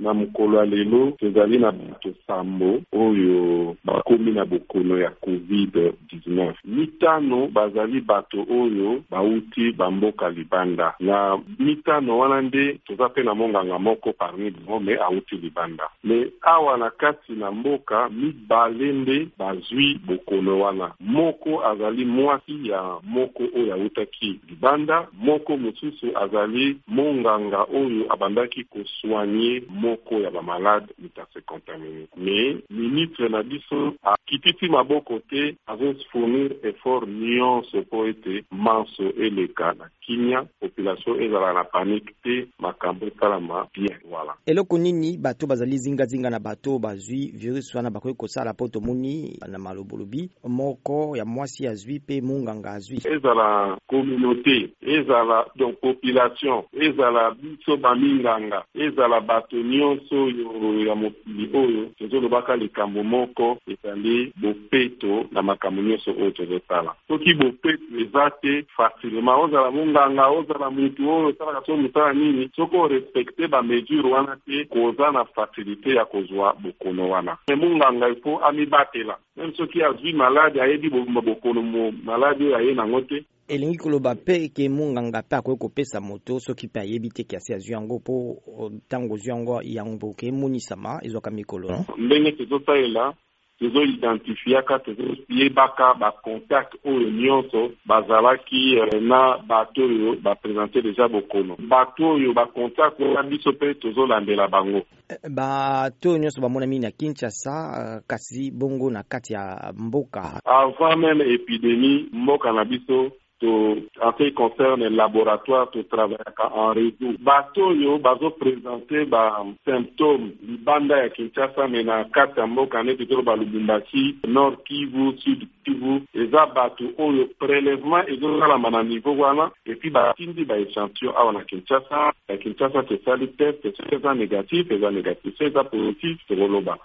na mokolo ya lelo tozali na bato sambo oyo bakomi na bokono ya COVID-19. Mitano bazali bato oyo bauti bamboka libanda. Na mitano wana nde toza pe na monganga moko parmi bango me auti libanda. Me awa na kati na mboka mibale nde bazwi bokono wana. Moko azali mwasi ya moko oyo autaki libanda, moko mosusu azali monganga oyo abandaki koswanye moko ya bamalade mitase kontamine. Me ministre na biso akititi maboko te azofournir effort nyonso po ete manso eleka na kimia, population ezala na panique te, makambo esalama bien. Voilà. Eloko nini bato bazali zinga na bato bazwi virus wana bakoki kosala po tomoni na malobolobi moko ya mwasi azwi pe munganga azwi? Ezala communauté, ezala donc population, ezala biso baminganga, ezala bato nyonso ya mokili oyo tozolobaka likambo moko ezali bopeto na makambo nyonso oyo tozosala. Soki bopeto eza te facilement ozala munganga, ozala mutu oyo osalaka so mosala nini, soki orespecte bamesure wana te koza na facilité ya kozwa bokono wana. Munganga ifo amibatela même soki azwi malade ayebi bokono malade oyo aye nango te. Elingi koloba pe ke munganga pe akoki kopesa moto soki pe ayebi te kasi azwi yango po ntango ozwi yango yango ke emonisama ezwaka mikolo. Ndenge tozosalela tozoidentifiaka tozoyebaka bacontact oyo nyonso bazalaki na bato oyo baprésente deja bokono. Bato oyo bacontact oyo biso pe tozolandela bango. Bato oyo nyonso bamonami na Kinshasa kasi bongo na kati ya mboka. Avant même épidémie, mboka na biso en ce qui concerne le laboratoire, tu travailles en réseau. Bato yo bazo présenter ba symptômes libanda ya Kinshasa mais na kati mboka ne tutoro ba Lubumbashi, Nord Kivu, Sud Kivu, eza bato oyo prélèvement ezo la na niveau wana et puis ba tindi ba échantillon awa na Kinshasa. Ya Kinshasa c'est ça le test, c'est ça négatif, c'est ça positif, c'est roloba.